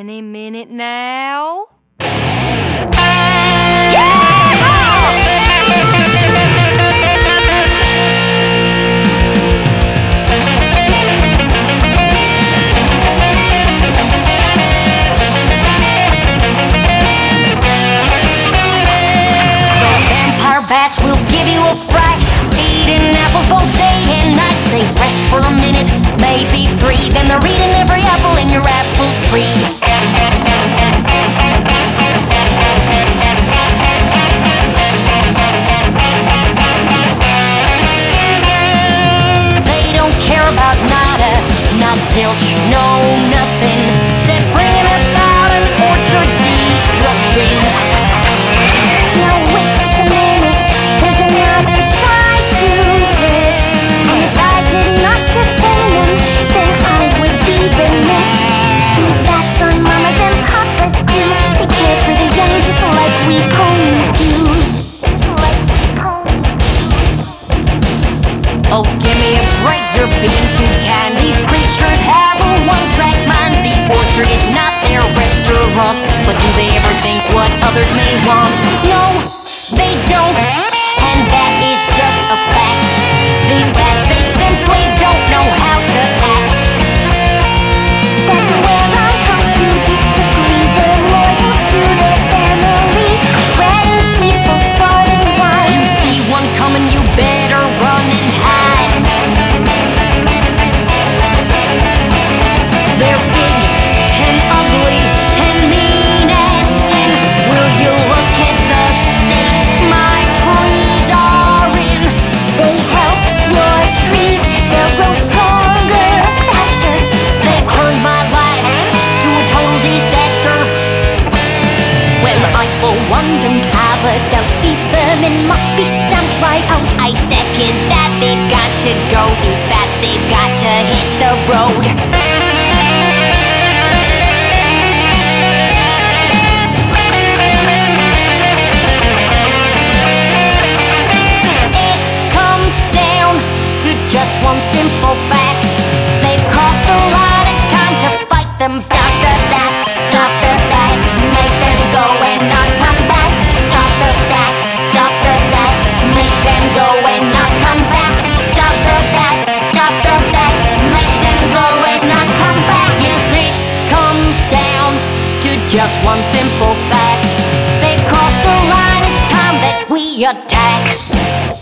any minute now. Bats will give you a fright, eating apples both day and night. They rest for a minute, maybe three, then they're eating every apple in your apple tree. They don't care about nada, not zilch, no nothing, except bringing about an orchard's destruction. Now wait just a minute, there's another side to this. And if I did not defend them, then I would be remiss. These bats are mamas and papas too. They care for the young just like we ponies do. Oh, give me a break, you're being too kind. These creatures have a one-track mind. The orchard is not their restaurant, but do they ever think what others may want? No, they don't, and that is just a fact. These bats, they simply don't know how to act. That's where I have to disagree. They're loyal to their family, spreading seeds both far and wide. You see one coming, you better run and hide. They're big and ugly and mean as sin. Will you look at the state my trees are in? They help your trees, they'll grow stronger, faster. They've turned my life to a total disaster. Well, I for one don't have a doubt. These vermin must be stamped right out. I second that, they've got to go. These bats, they've got to hit the road. Just one simple fact, they've crossed the line, it's time to fight them. Stop the bats, stop the bats, make them go and not come back. Stop the bats, stop the bats, make them go and not come back. Stop the bats, stop the bats, make them go and not come back. Yes, it comes down to just one simple fact, they've crossed the line, it's time that we attack.